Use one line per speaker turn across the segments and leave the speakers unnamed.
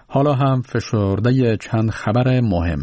حالا هم فشرده چند خبر مهم.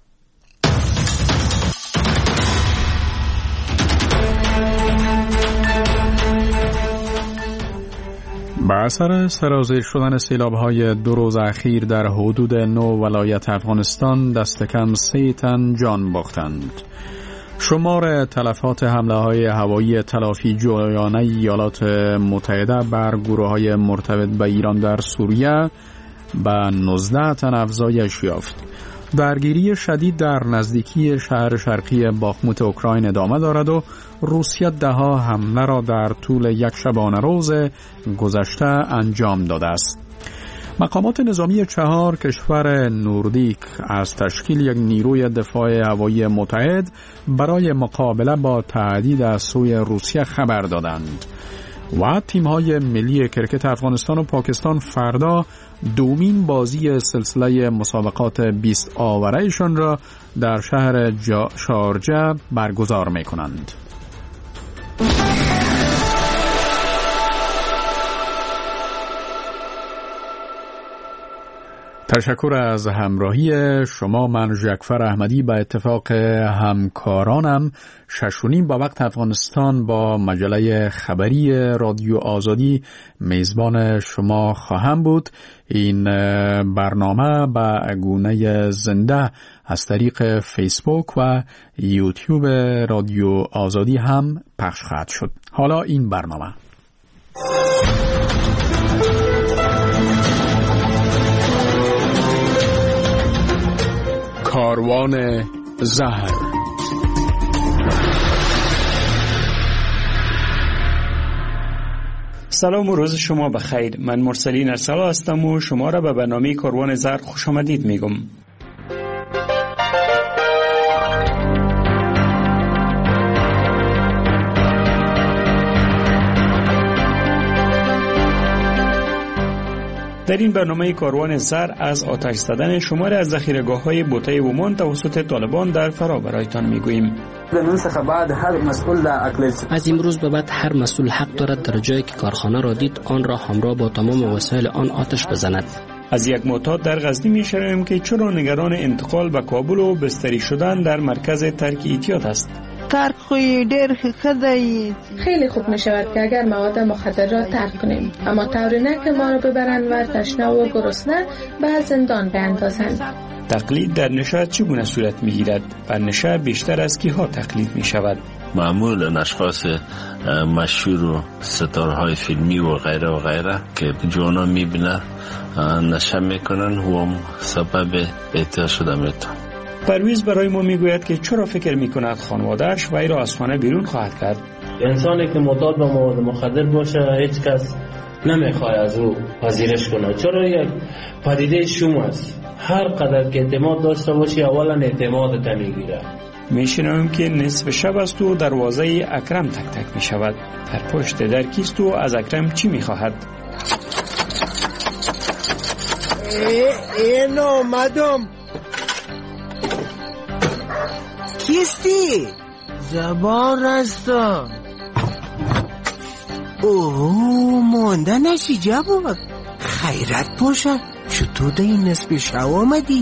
با اثر سرازیر شدن سیلاب‌های 2 روز اخیر در حدود 9 ولایت افغانستان دست کم 3 تن جان باختند. شمار تلفات حمله‌های هوایی تلافی جویانه ایالات متحده بر گروه‌های مرتبط به ایران در سوریه به 19 تن افزایش یافت. درگیری شدید در نزدیکی شهر شرقی باخموت اوکراین ادامه دارد و روسیه ده‌ها حمله را در طول یک شبانه روز گذشته انجام داده است. مقامات نظامی 4 کشور نوردیک از تشکیل یک نیروی دفاع هوایی متحد برای مقابله با تهدید از سوی روسیه خبر دادند و تیم‌های ملی کرکت افغانستان و پاکستان فردا دومین بازی سلسله مسابقات 20 آوره‌شان را در شهر شارجه برگزار می‌کنند. تشکر از همراهی شما. من ژکفر احمدی به اتفاق همکارانم 6:30 با وقت افغانستان با مجله خبری رادیو آزادی میزبان شما خواهم بود. این برنامه به گونه زنده از طریق فیسبوک و یوتیوب رادیو آزادی هم پخش خواهد شد. حالا این برنامه کاروان زهر.
سلام و روز شما بخیر. من مرسلین ارسلا هستم و شما را به برنامه کاروان زهر خوش آمدید میگم. در این برنامه کاروان زر از آتش زدن شماری از ذخیره‌گاه‌های بوته ومان توسط طالبان در فرا برایتان میگوییم.
از امروز به بعد هر مسئول حق دارد در جایی که کارخانه را دید آن را همراه با تمام وسایل آن آتش بزند.
از یک معتاد در غزنی میشنویم که چرا نگران انتقال به کابل و بستری شدن در مرکز ترک احتیاط است.
ترک خوی دیر خدایی
خیلی خوب می شود که اگر مواد مخدر را ترک کنیم، اما طوری نه که ما را ببرند و تشنه و گرسنه به زندان بیندازند.
تقلید در نشه چگونه صورت می گیرد و نشه بیشتر از کیها تقلید می شود؟
معمولا اشخاص مشهور و ستارهای فیلمی و غیره که جوانا می بینن نشه می کنن و هم سبب اعتیاد شده میتون.
پرویز برای ما میگوید که چرا فکر میکند خانواده‌اش وی را از خانه بیرون خواهد کرد.
انسانی که معتاد به مواد مخدر باشه هیچ کس نمیخواد از او پذیرش کنه، چرا یک پدیده شوم است. هر قدر که اعتماد داشته باشی اولا اعتمادت میگیره.
میشنویم که نصف شب است و دروازه اکرم تک تک میشود. در پشت در کیست و از اکرم چی میخواهد؟
این آمدم. کیستی؟ زبان هستم. اوه مانده نشی جواب. خیرت باشد. چطور در این نصف شب آمدی؟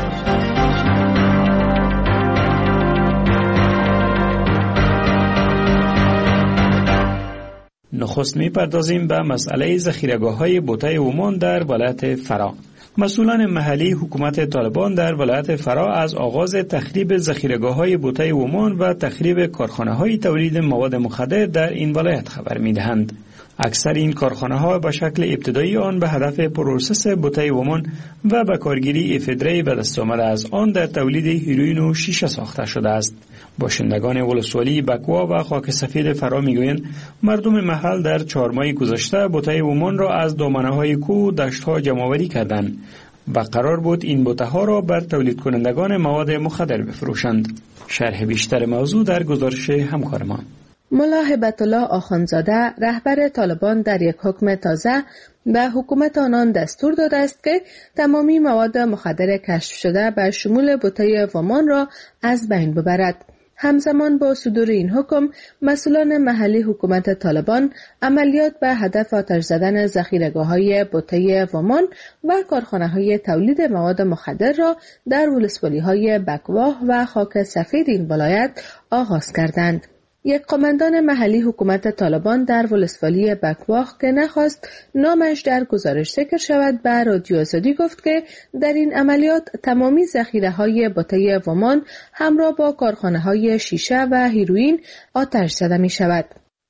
نخست میپردازیم به مسئله ذخیره‌گاه‌های بوته ومان در ولایت فرا. مسئولان محلی حکومت طالبان در ولایت فرا از آغاز تخریب ذخیره‌گاه‌های بوته ومان و تخریب کارخانه‌های تولید مواد مخدر در این ولایت خبر می‌دهند. اکثر این کارخانه‌ها به شکل ابتدایی آن به هدف پروسس بوته ومان و به کارگیری افدری به دست آمده از آن در تولید هیروئین و شیشه ساخته شده است. باشندگان ولسوالی بکوا و خاک سفید فرا میگویند مردم محل در 4 ماه گذشته بوته ومان را از دامنه‌های کوه و دشت‌ها جمع‌آوری کردند و قرار بود این بوته‌ها را بر تولید کنندگان مواد مخدر بفروشند. شرح بیشتر موضوع در گزارش همکار ما.
ملا هبت الله آخوندزاده رهبر طالبان در یک حکم تازه به حکومت آنان دستور داده است که تمامی مواد مخدر کشف شده به شمول بوته ومان را از بین ببرد. همزمان با صدور این حکم، مسئولان محلی حکومت طالبان عملیات به هدف آتش زدن ذخیره‌گاه‌های بوته ومان و کارخانه‌های تولید مواد مخدر را در ولسوالی‌های بکواه و خاک سفید این ولایت آغاز کردند. یک قماندان محلی حکومت طالبان در ولسوالی بکواه که نخواست نامش در گزارش ذکر شود به رادیو آزادی گفت که در این عملیات تمامی ذخیره‌های بوته ومان همراه با کارخانه‌های شیشه و هیروئین آتش زده می شود.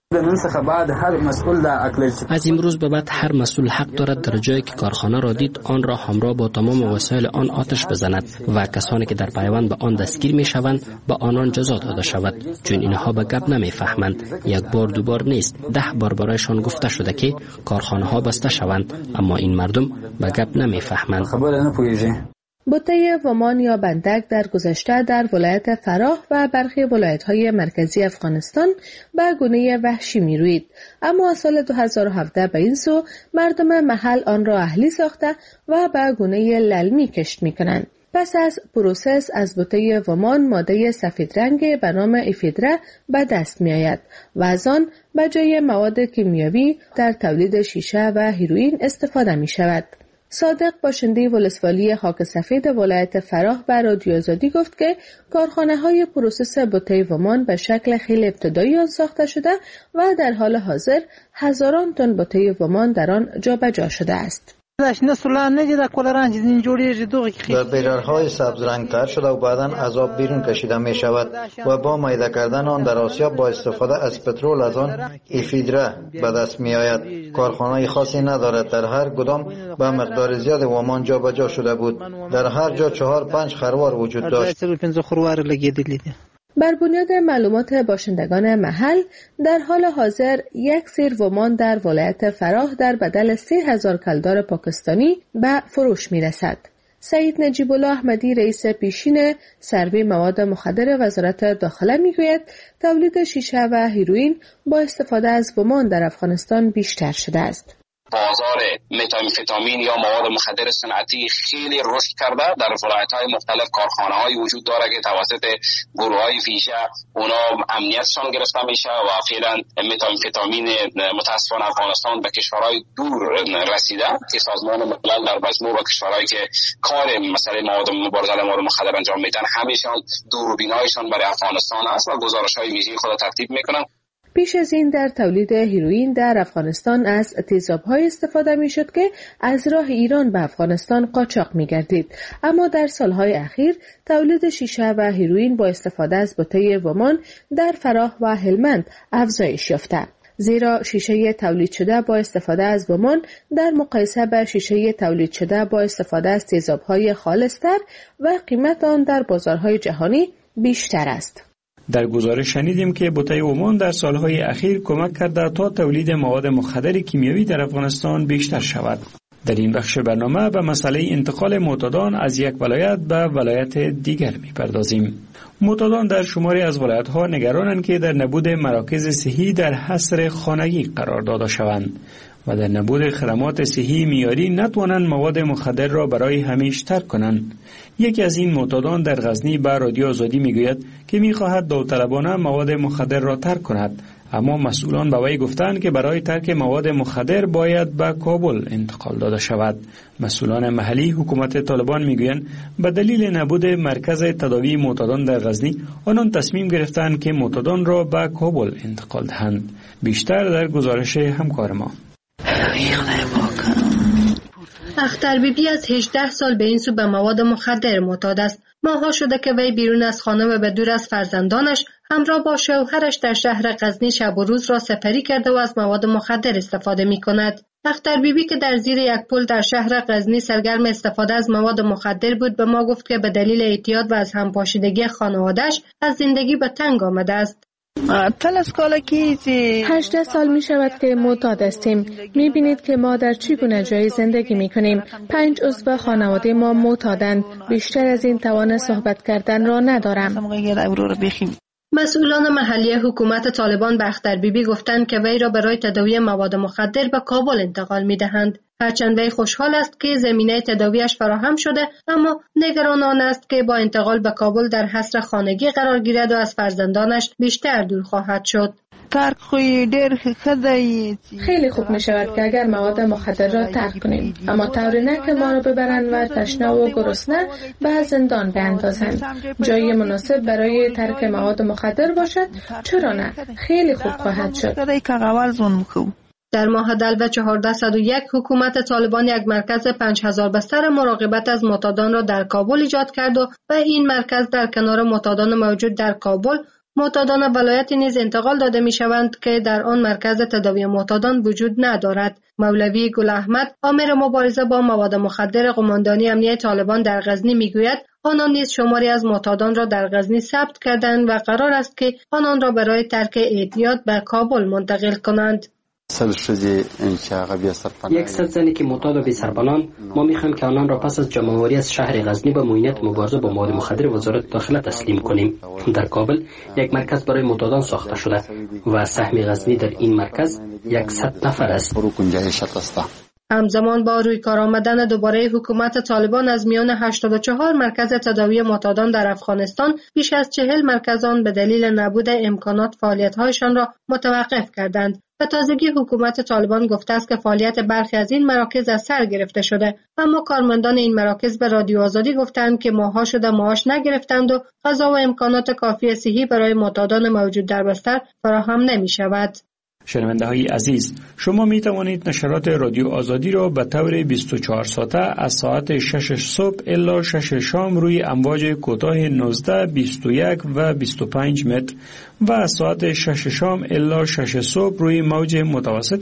از امروز به بعد هر مسئول حق دارد در جایی که کارخانه را دید آن را همراه با تمام وسایل آن آتش بزند و کسانی که در پیوند به آن دستگیر می شوند به آنان جزا داده شود، چون اینها به گپ نمی فهمند. یک بار دو بار نیست، 10 بار برایشان گفته شده که کارخانه ها بسته شوند، اما این مردم به گپ نمی فهمند.
بوته ومان یا بندک در گذشته در ولایت فراه و برخی ولایت‌های مرکزی افغانستان به گونه وحشی می‌روید، اما سال 2017 به این سو مردم محل آن را اهلی ساخته و به گونه للمی کشت می‌کنند. پس از پروسس از بوته ومان ماده سفید رنگ به نام افیدره به دست می‌آید و از آن به جای مواد کیمیایی در تولید شیشه و هیروئین استفاده می‌شود. صادق باشنده ولسوالی خاک سفید ولایت فراه به رادیو آزادی گفت که کارخانه‌های پروسس بوته ومان به شکل خیلی ابتدایی آن ساخته شده و در حال حاضر هزاران تن بوته ومان در آن جابجا شده است.
در بیرارهای سبز رنگ تر شده و بعداً از آب بیرون کشیده می شود و با میده کردن آن در آسیا با استفاده از پترول از آن افیدره به دست می آید. کارخانه خاصی ندارد، در هر کدام به مقدار زیاد ومان جابجا شده بود. در هر جا 4-5 خروار وجود داشت.
بر بنیاد معلومات باشندگان محل در حال حاضر یک سیر ومان در ولایت فراه در بدل 30,000 کلدار پاکستانی به فروش می رسد. سعید نجیب الله احمدی رئیس پیشین سروی مواد مخدر وزارت داخله می گوید تولید شیشه و هیروئین با استفاده از ومان در افغانستان بیشتر شده است.
بازار متامفتامین یا مواد مخدر صنعتی خیلی رشد کرده. در ولایت‌های مختلف کارخانه‌های وجود داره که توسط گروه‌های ویژه اونا امنیتشان گرفته میشه و فعلا متامفتامین متأسفانه افغانستان به کشورهای دور رسیده که سازمان ملل در مجموع با کشورهایی که کار مسئله مواد مبارزه با مواد مخدر انجام میدن همیشان دوربینایشان برای افغانستان است و گزارش‌های ویژه خود ترتیب میکنن.
پیش از این در تولید هیروئین در افغانستان از تیزاب‌های استفاده می‌شد که از راه ایران به افغانستان قاچاق می‌گردید، اما در سالهای اخیر تولید شیشه و هیروئین با استفاده از بوته ومان در فراه و هلمند افزایش یافته، زیرا شیشه تولید شده با استفاده از ومان در مقایسه با شیشه تولید شده با استفاده از تیزاب‌های خالص‌تر و قیمت آن در بازارهای جهانی بیشتر است.
در گزارش شنیدیم که بوته ومان در سالهای اخیر کمک کرده تا تولید مواد مخدر کیمیایی در افغانستان بیشتر شود. در این بخش برنامه به مسئله انتقال معتادان از یک ولایت به ولایت دیگر می‌پردازیم. معتادان در شماری از ولایت‌ها نگرانند که در نبود مراکز صحی در حصر خانگی قرار داده شوند و در نبود خدمات صحی معیاری نتوانند مواد مخدر را برای همیشه ترک کنند. یکی از این معتادان در غزنی به رادیو آزادی میگوید که میخواهد داوطلبانه مواد مخدر را ترک کند، اما مسئولان به وی گفتند که برای ترک مواد مخدر باید به کابل انتقال داده شود. مسئولان محلی حکومت طالبان میگویند به دلیل نبود مرکز تداوی معتادان در غزنی آنان تصمیم گرفتند که معتادان را به کابل انتقال دهند. بیشتر در گزارش همکار ما.
اختر بیبی از 18 سال به این سو به مواد مخدر معتاد است. ماها شده که وی بیرون از خانه و به دور از فرزندانش همراه با شوهرش در شهر غزنی شب و روز را سپری کرده و از مواد مخدر استفاده می کند. اختر بیبی که در زیر یک پل در شهر غزنی سرگرم استفاده از مواد مخدر بود به ما گفت که به دلیل اعتیاد و از همپاشیدگی خانواده‌اش از زندگی به تنگ آمده است.
18 سال می شود که معتاد هستیم. می بینید که ما در چگونه جایی زندگی می کنیم. 5 عضو خانواده ما معتادند. بیشتر از این توان صحبت کردن را ندارم.
مسئولان محلی حکومت طالبان به اختر بیبی گفتند که وی را برای تداوی مواد مخدر به کابل انتقال می دهند. هرچند وی خوشحال است که زمینه تداویش فراهم شده، اما نگران آن است که با انتقال به کابل در حصر خانگی قرار گیرد و از فرزندانش بیشتر دور خواهد شد.
خیلی خوب می شود که اگر مواد مخدر را ترک کنیم، اما طوری نه که ما را ببرند و تشنه و گرسنه به زندان بیندازند. جای مناسب برای ترک مواد مخدر باشد، چرا نه؟ خیلی خوب خواهد شد.
در ماه دلو 1401 حکومت طالبان یک مرکز 5000 بستر مراقبت از معتادان را در کابل ایجاد کرد و به این مرکز در کنار معتادان موجود در کابل، معتادان ولایت نیز انتقال داده می شوند که در آن مرکز تداوی معتادان وجود ندارد. مولوی گل احمد، آمر مبارزه با مواد مخدر قماندانی امنیه طالبان در غزنی می گوید آنان نیز شماری از معتادان را در غزنی ثبت کردند و قرار است که آنان را برای ترک اعتیاد به کابل منتقل کنند.
100 زنی که معتاد و بی‌سرپناهند، ما می‌خواهیم که آنان را پس از جمع‌آوری از شهر غزنی به معینت مبارزه با مواد مخدر وزارت داخله تسلیم کنیم. در کابل یک مرکز برای معتادان ساخته شده و سهم غزنی در این مرکز 100 نفر است.
همزمان با روی کار آمدن دوباره حکومت طالبان از میان 84 مرکز تداوی معتادان در افغانستان، بیش از 40 مرکز آن به دلیل نبود امکانات فعالیت‌هایشان را متوقف کردند. به تازگی حکومت طالبان گفته است که فعالیت برخی از این مراکز از سر گرفته شده، اما کارمندان این مراکز به رادیو آزادی گفتند که ماه‌ها شده معاش نگرفتند و غذا و امکانات کافی صحی برای معتادان موجود در بستر فراهم نمی‌شود.
شنونده های عزیز، شما می توانید نشرات رادیو آزادی را به طور 24 ساعته از ساعت 6 صبح الی 6 شام روی امواج کوتاه 19، 21 و 25 متر و از ساعت 6 شام الی 6 صبح روی موج متوسط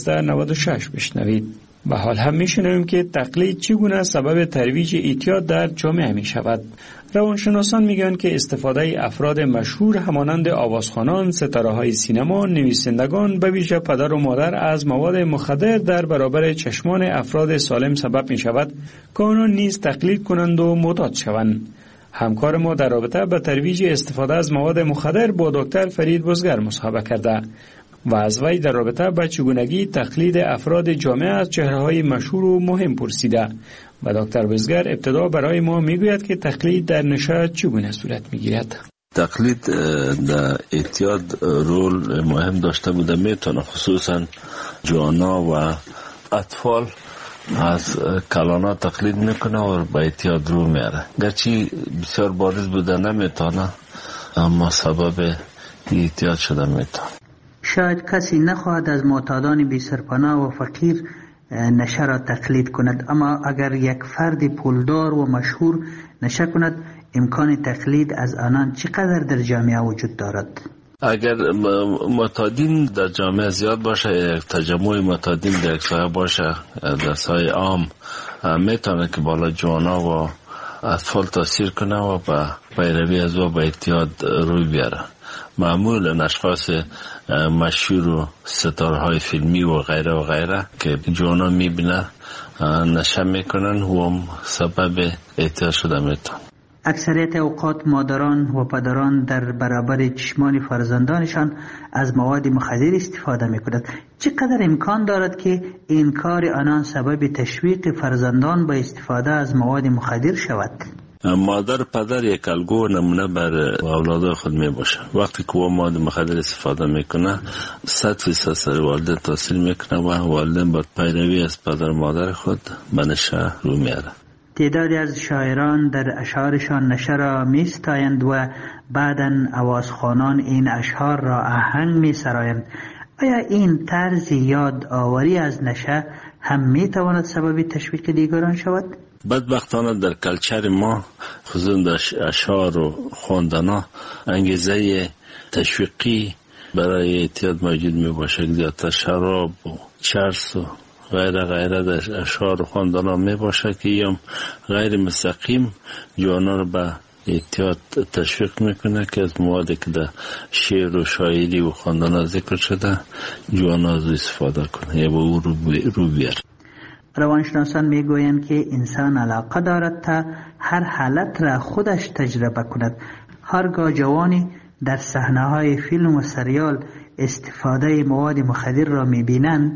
1296 بشنوید. و حال هم میشنویم که تقلید چگونه سبب ترویج اعتیاد در جامعه می شود. روانشناسان میگن که استفاده افراد مشهور همانند آوازخوانان، ستاره‌های سینما، نویسندگان، به ویژه پدر و مادر از مواد مخدر در برابر چشمان افراد سالم سبب می شود که آنان نیز تقلید کنند و معتاد شوند. همکار ما در رابطه به ترویج استفاده از مواد مخدر با دکتر فرید بزگر مصاحبه کرده و از وی در رابطه با چگونگی تقلید افراد جامعه از چهره‌های مشهور و مهم پرسیده و دکتر بزگر ابتدا برای ما میگوید که تقلید در نشه چگونه صورت میگیرد.
تقلید در اعتیاد رول مهم داشته بوده، میتونه خصوصا جوانا و اطفال از کلانا تقلید میکنه و به اعتیاد رو میاره. گرچه بسیار بارز بوده نمیتونه، اما سبب اعتیاد شده میتونه.
شاید کسی نخواهد از معتادان بی سرپناه و فقیر نشه را تقلید کند، اما اگر یک فرد پولدار و مشهور نشه کند، امکان تقلید از آنان چقدر در جامعه وجود دارد؟
اگر معتادین در جامعه زیاد باشه، یک تجمع معتادین در یک سایه باشه، در سایه عام، میتونه که بالا جوانا و اطفال تاثیر کنه و به پیروی از و به اعتیاد روی بیاره. معمولا اشخاص مشهور و ستارهای فیلمی و غیره که جوانا میبینه نشه میکنن و هم سبب اعتیاد شده میتون.
اکثریت اوقات مادران و پدران در برابر چشمان فرزندانشان از مواد مخدر استفاده میکنند. چقدر امکان دارد که این کار آنان سبب تشویق فرزندان به استفاده از مواد مخدر شود؟
مادر پدر یک الگو نمونه بر اولاد خود می باشه. وقتی که مواد مخدر استفاده میکنه 100% سر والدین تاثیر میکنه و والدین باید پیروی از پدر و مادر خود به نشه رو میاره.
تعدادی از شاعران در اشعارشان نشه را میستایند و بعداً آوازخوانان این اشعار را آهنگ میسرایند. آیا این طرز یاد آوری از نشه هم میتواند سبب تشویق دیگران شود؟
بدبختانه در کلچر ما خصوصا در اشعار و خواندنا انگیزه تشویقی برای اعتیاد موجود می باشه. زیادتر شراب و چرس و غیره در اشعار و خواندنا می باشه که یم غیر مستقیم جوانا رو به اعتیاد تشویق میکنه که از موادی که در شعر و شاعری و خواندنا ذکر شده جوانا از استفاده کنه یا به او رو بیاره.
روانشناسان میگویند که انسان علاقه دارد تا هر حالت را خودش تجربه کند. هرگاه جوانی در صحنه‌های فیلم و سریال استفاده مواد مخدر را میبینند،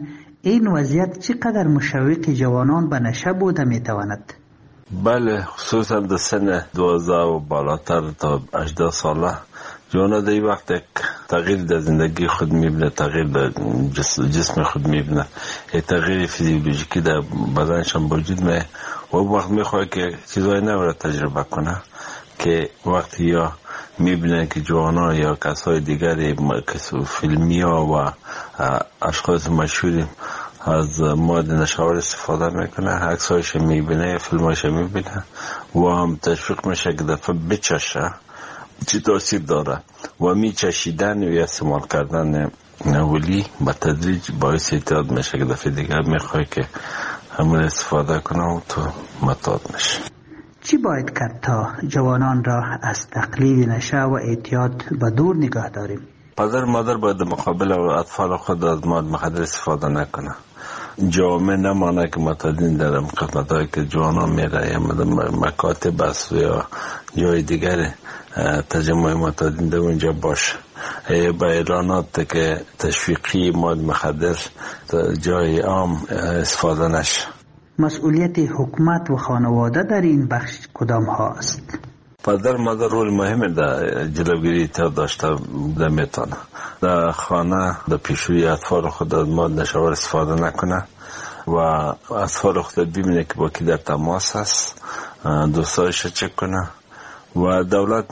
این وضعیت چقدر مشوق جوانان به نشه بوده میتواند؟
بله، خصوصا در سن 12 و بالاتر تا 18 ساله جوانا در این وقت یک تغییر در زندگی خود میبینه، تغییر در جسم خود میبینه، یک تغییر فیزیولوژیکی در بدنشان وجود میه و وقت میخواه که چیزهای نو را تجربه کنه که وقتی یا میبینه که جوانا یا کسای دیگری فیلمی ها و اشخاص مشهوری از مواد نشاور استفاده میکنه، عکسایش میبینه، فیلمایش میبینه و هم تشویق میشه که دفعه بچشه چی تاثیر داره و میچشیدن و استعمال کردن اولی به تدریج باعث اعتیاد میشه که دفعه دیگر میخوای که همون استفاده کنه و تو معتاد میشه.
چی باید کرد تا جوانان را از تقلید نشه و اعتیاد به دور نگاه داریم؟
پدر مادر باید مقابل اطفال خود از مواد مخدر استفاده نکنه. جامعه نمانه که معتادین در قسمت هایی که جوانان میره یا مکاتب است یا جای دیگر تجمع معتادین در اونجا باشه، با اعلانات که تشویقی مواد مخدر جای عام استفاده نشه.
مسئولیت حکومت و خانواده در این بخش کدام ها است؟
پدر مادر رول مهم در جلوگیری اعتیاد داشته میتونه. در خانه در پیشروی اطفال خود از مواد نشاور استفاده نکنه و اطفال خود ببینه که با کی در تماس است، دوستایش چک کنه و دولت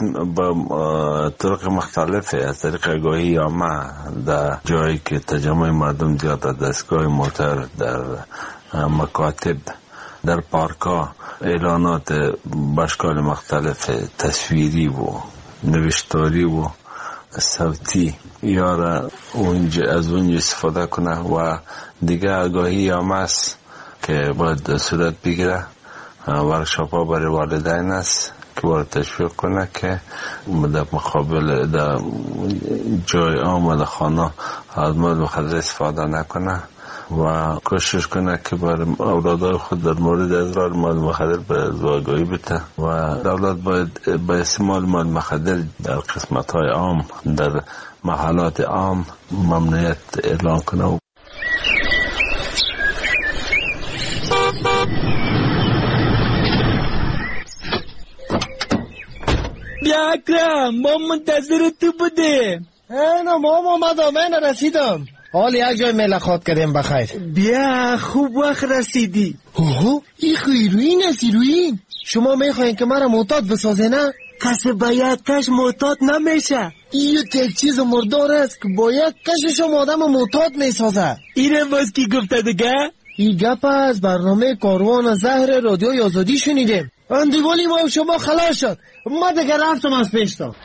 با طرق مختلف از طریق آگاهی عامه در جایی که تجمع مردم زیاد، دستگاه موتر، در مکاتب، در پارکا اعلانات باشکال مختلف تصویری و نوشتاری و صوتی یارا از اونجا استفاده کنه و دیگه آگاهی عامه است که باید صورت بگیره. ورکشاپ ها برای والدین است که باید تشویق کنه که در مقابل در جای عام و در خانه از مواد مخدر استفاده نکنه و کوشش کنه که بر اولادای خود در مورد اضرار مواد مخدر به آگاهی بده و دولت باید به استعمال مواد مخدر در قسمت‌های عام، در محلات عام ممنوعیت اعلان کنه.
بیا اکرم، ما منتظر تو بودیم.
نه ماما من رسیدم. حال یک جای ملاقات کردیم بخیر.
بیا خوب وقت رسیدی.
اوه این هیروئین است. هیروئین شما میخواین که مرا معتاد بسازه نه؟
کسی با یک کش معتاد نمیشه.
این یک چیز مردار است که با یک کش شما آدم معتاد میسازه.
اینه باز کی گفته دیگه؟
این گپ از برنامه کاروان زهر رادیوی آزادی شنیدیم. اندیوالی ما شما خلاص شد. ما دیگه رفتم از پیشتا.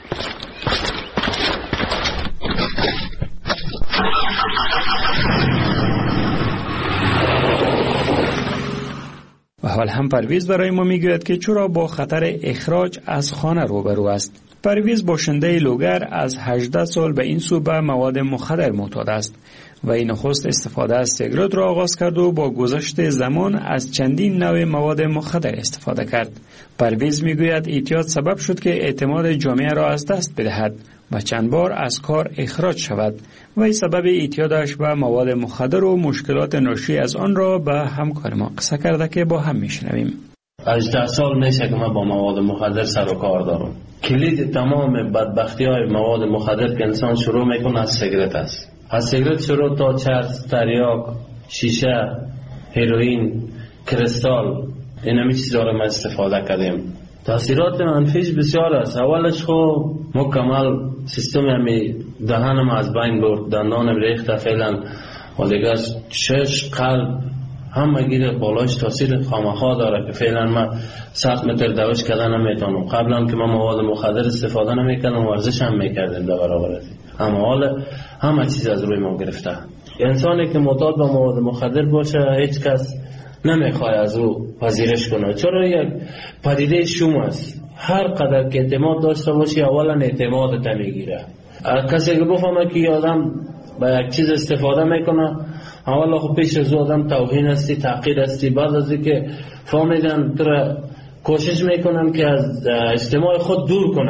و حال هم پرویز برای ما میگوید که چرا با خطر اخراج از خانه روبرو است. پرویز باشنده لوگر از 18 سال به این سو به مواد مخدر معتاد است و این نخست استفاده از سیگارت را آغاز کرد و با گذشت زمان از چندین نوع مواد مخدر استفاده کرد. پرویز میگوید اعتیاد سبب شد که اعتماد جامعه را از دست بدهد و چند بار از کار اخراج شود و این سبب اعتیادش به مواد مخدر و مشکلات ناشی از آن را به همکار ما قصه کرده که با هم میشنویم.
18 سال میشه که من با مواد مخدر سر و کار دارم. کلید تمام بدبختی های مواد مخدر که انسان شروع میکنه از سیگارت است. از سیگارت شروع تا چرس، تریاک، شیشه، هیروئین، کریستال، این همی چیزا رو ما استفاده کردیم. تاثیرات منفیش بسیار است. اولش خب مکمل سیستم همی دهنم از بین برد، دندانم ریخته فعلا و دیگه چشم، قلب همه گیره بالاش تاثیر خامخا داره که فعلا ما 100 متر دوش کردن نمیتونم. قبلا که ما مواد مخدر استفاده نمیکردم، ورزش هم میکردیم در برابر، اما حال همه چیز از روی ما گرفته. انسانی که معتاد به مواد مخدر باشه هیچ کس نمیخواد از او پذیرش کنه، چرا یک پدیده شوم است. هر قدر که اعتماد داشته باشی اولا اعتمادت میگیره. کسی که بفهمه که آدم با یک چیز استفاده میکنه اولا خب پیش از آدم توهین هستی، تحقیر هستی، بعد از اینکه فهمیدن تو کوشش میکنن که از اجتماع خود دور کنن،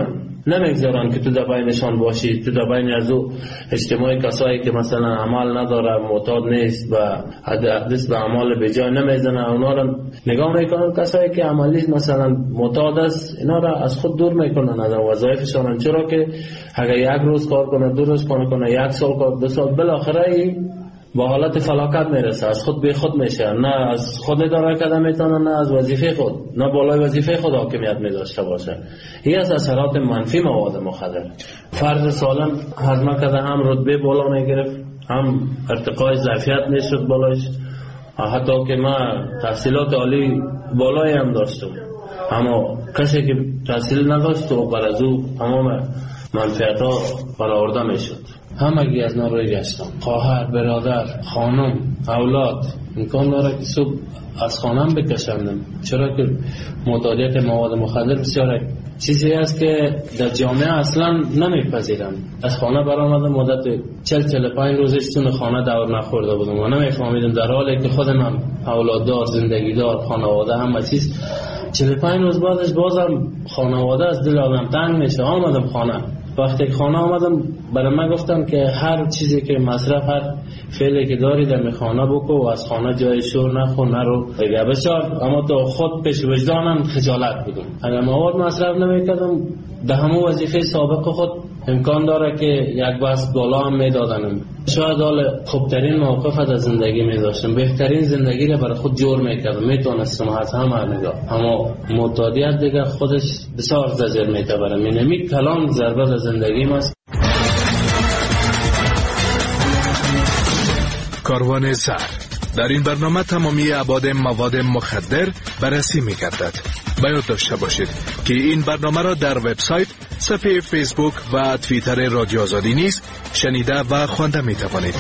نمیگذارن که تو در بینشان باشی، تو در بین از او اجتماعی کسایی که مثلا عمل نداره، معتاد نیست و دست به اعمال بجای نمیزنه، اونا رو نگاه میکنن. کسایی که عملی مثلا معتاد است اینا را از خود دور میکنن از وظایفشان، چرا که اگر یک روز کار کنه، 2 روز کار کنه، 1 سال کار، 2 سال، بالاخره با حالت فلاکت میرسه، از خود به خود میشه، نه از خود اداره کرده میتونه، نه از وظیفه خود، نه بالای وظیفه خود حاکمیت میداشته باشه. این از اثرات منفی مواد مخدر. فرد سالم هضم کرده هم رتبه بالا میگرفت، هم ارتقای ظرفیت میشد بالایش، حتی که من تحصیلات عالی بالایی هم داشتم، اما کسی که تحصیل نداشت و بر از او تمام منفعت ها برآورده میشد. همگی از ناروی گشتم، خواهر، برادر، خانم، اولاد امکان داره که صبح از خانم بکشندم، چرا که معتادیت مواد مخدر بسیار چیزی است که در جامعه اصلا نمیپذیرم. از خانه برآمدم، مدت 40-45 روزش تون خانه دور نخورده بودم و نمیفهمیدم، در حالی که خودم هم اولاددار، زندگیدار، خانواده، همه چیز. 45 روز بعدش بازم خانواده از دل آدم تنگ میشه. آمدم خانه، وقتی که خانه آمدم برای من گفتم که هر چیزی که مصرف، هر فعلی که داری در خانه بکو و از خانه جای شور نخور، نرو دیگه بسیار. اما تو خود پیش وجدانم خجالت بودم. اگر مواد مصرف نمیکردم در همون وظیفه سابق خود امکان داره که یک بس بالا هم میدادنم، شاید حال خوبترین موقف از زندگی میداشتم، بهترین زندگی را برای خود جور میکردم، میتونستم از همه نگاه. اما معتادیت دیگه خودش بسیار زجر میتبره، مینمی کلان ضربه در زندگیم است.
کاروان زهر. در این برنامه تمامی ابعاد مواد مخدر بررسی می‌گردد. باید داشته باشید که این برنامه را در وبسایت، صفحه فیسبوک و توییتر رادیو آزادی نیز شنیده و خوانده می‌توانید.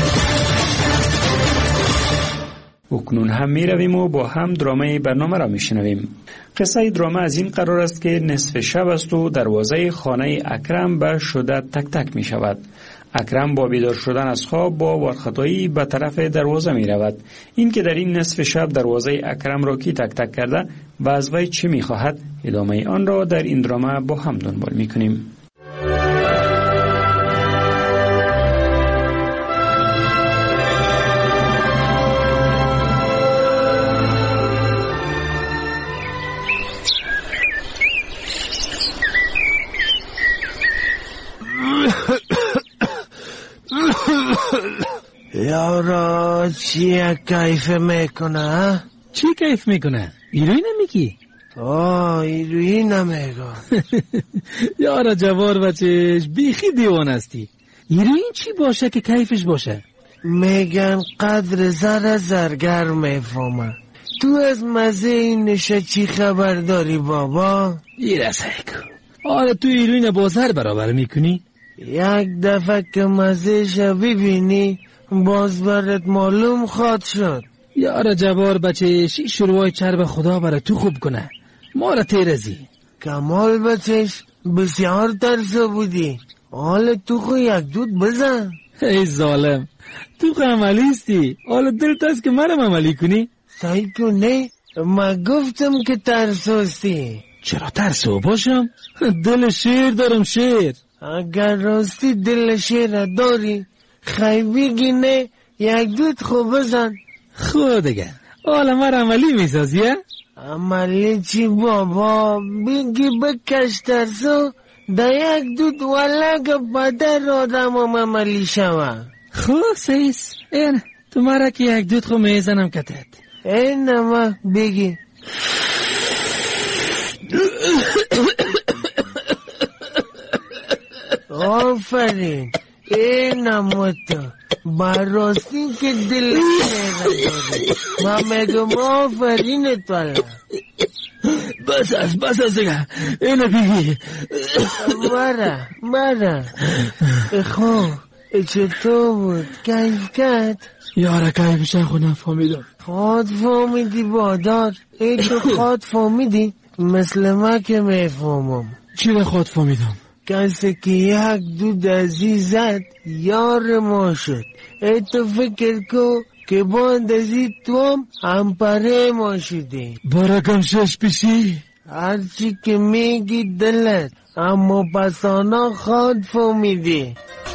اکنون هم می‌رویم و با هم درامه برنامه را می‌شنویم. قصه درامه از این قرار است که نصف شب است و دروازه خانه اکرم به شدت تک تک می‌شود. اکرم با بیدار شدن از خواب با وارخطایی به طرف دروازه می رود. این که در این نصف شب دروازه اکرم را کی تک تک کرده و از وی چه می خواهد، ادامه آن را در این درامه با هم دنبال می کنیم.
یارا چیه کیف میکنه؟
چی کیف میکنه؟ ایروی نمیگی؟
ایروی نمیگم.
یارا جوار بچهش بیخی دیوان هستی. ایروی چی باشه که کیفش باشه؟
میگن قدر زرگر میفهمه. تو از مزه این نشه چی خبر داری بابا؟
ایرسک. آره تو ایروی با زر برابر میکنی؟
یک دفعه که مزهش ببینی باز برات معلوم خواد شد.
یارا جوار بچهش شروع چرب خدا برای تو خوب کنه، ما را تیرزی.
کمال بچهش بسیار ترسو بودی، حال تو خو یک دود بزن.
ای ظالم، تو خو عملیستی، حال دلت است که منم عملی کنی؟
سعی کنه، ما گفتم که ترسوستی.
چرا ترسو باشم؟ دل شیر دارم، شیر.
اگر راستی دل شیر داری خیبی گینه یک دود خوب بزن.
خود دیگه حالا من عملی میسازیه؟
عملی چی بابا؟ بگی بکش ترسو دا یک دود ولگ بدر آدم هم عملی شوه.
خوب سیس این تو مرا که یک دود خوب میزنم کتت.
این نما بگی. آفرین، این نموتو براستی که دل شیره داری. من میگم آفرین تولا.
بس از دیگه اینو بگی.
برا خوب چطور بود؟ کیف کرد؟
یاره کیفش خود نفهمیدم.
خود فهمیدی بادار؟ ای تو خود فهمیدی؟ مثل من که میفهمم.
چی رو خود فهمیدم؟
کسی که یک دود عزیزت یار ما شد. ای تو فکر کو که باند ازی تو هم پره ما شدی.
برکم شش پیشی.
هرچی که میگی دلت اما پس آنا خود فهمیده.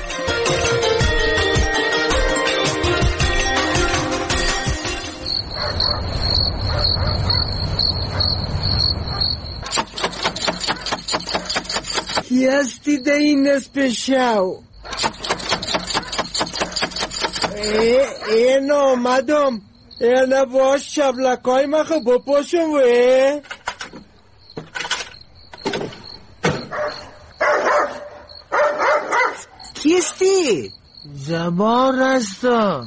کی هستی در این نصف شو؟ این آمدم. این باش شبلکای مخو بپاشم وی.
کیستی؟
جبار هستم.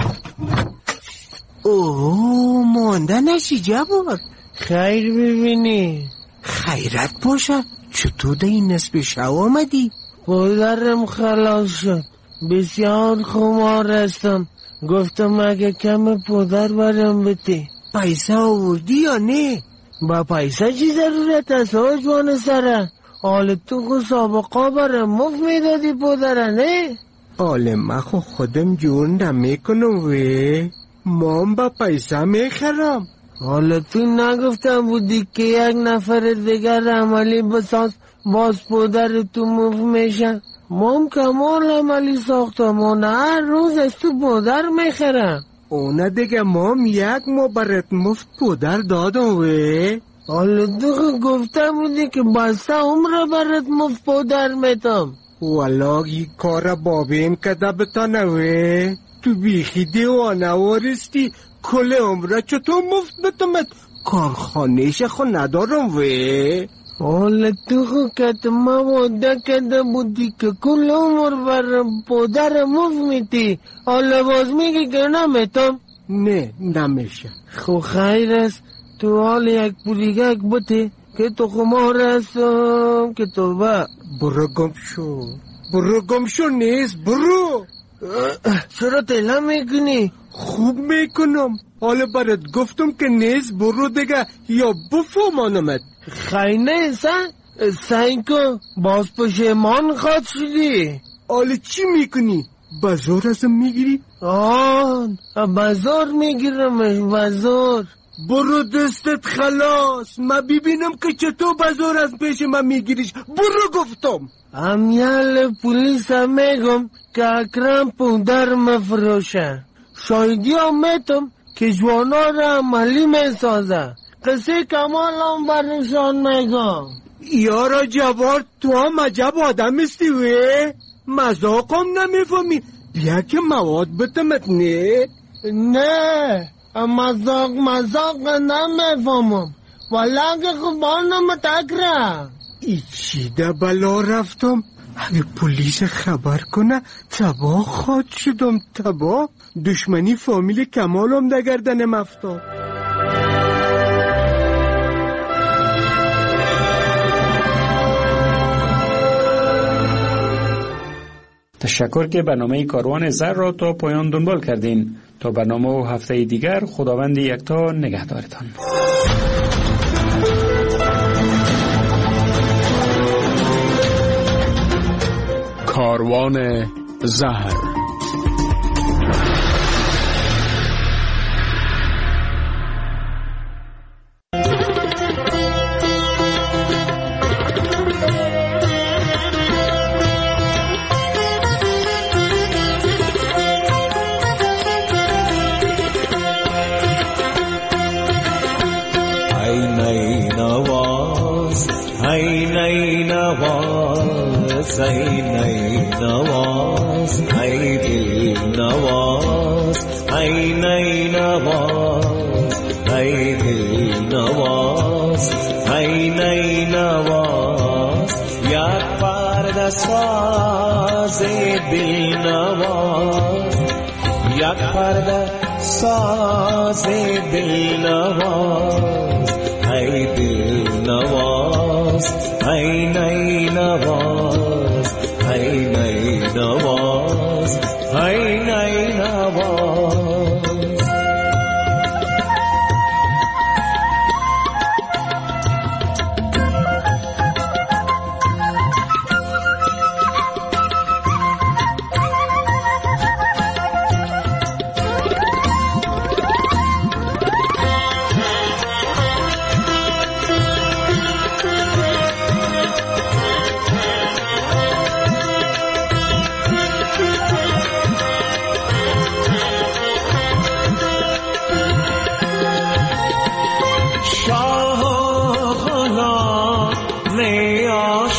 اوه مانده نشی جبار.
خیر ببینی.
خیرت باشه. چطور در این نصف شو آمدی؟
پدرم خلاص شد. بسیار خمار هستم. گفتم اگه کم پدر برم بده.
پیسه آوردی یا نه؟
با پیسه چی ضرورت است جوان سره؟ حال تو خود سابقا برم مفت میدادی پدره نه؟
حال من خودم جون نمیکنم وی. مام با پیسه میخرم.
حالا تو نگفتم بودی که یک نفر دیگر عملی بساز باز پدر تو مفت میشه؟ مام کمال عملی ساختم هر روز از تو پدر میخرم.
اونه دیگه مام یک مبرد مفت پدر دادم وی.
حالا تو گفتم بودی که بسته عمر برات مفت پدر میتم.
والا این کار بابیم کده بتانه وی. تو بیخی دیوانه وارستی. کل عمره چطور مفت بتمت؟ کارخانهش خو ندارم وی.
حالا تو خود که ما وعده کده بودی که کل عمر بر پدر مفت میتی. حالا باز میگی که نمیتم.
نه نمیشه.
خو خیر است. تو حال یک پولیگک بوده که تو خمار هستم که تو با.
برو گم شو نیست برو.
چرا تله میکنی؟
خوب میکنم. حالا برات گفتم که نیست برو دیگه یا بفهمانمت.
خیلی سعی کن باز پشیمان خواد شدی.
حالا چی میکنی؟ بازار ازم میگیری؟
بازار میگیرمش بازار.
برو دستت خلاص. من ببینم که چطور بازار از پیش من میگیریش. برو گفتم.
امیال پولیس هم میگم که اکرم پودر مفروشه. شایدی هم میتم که جوانا را عملی میسازه. قصه کمال هم برشان میگم.
یارا جوار تو هم عجب آدم استی وی. مذاق هم نمیفهمی. بیا که مواد بتمت
نه مذاق نمیفهمم. والا که خوبانم تکره.
ای چی ده بلا رفتم. اگه پلیس خبر کنه تباه خواد شدم. تباه دشمنی فامیل کمالم ده گردنم افتاد.
تشکر که برنامه کاروان زر را تا پایان دنبال کردین. تا برنامه و هفته دیگر خداوند یکتا نگهدارتان.
کاروان زهر.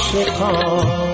عاشقان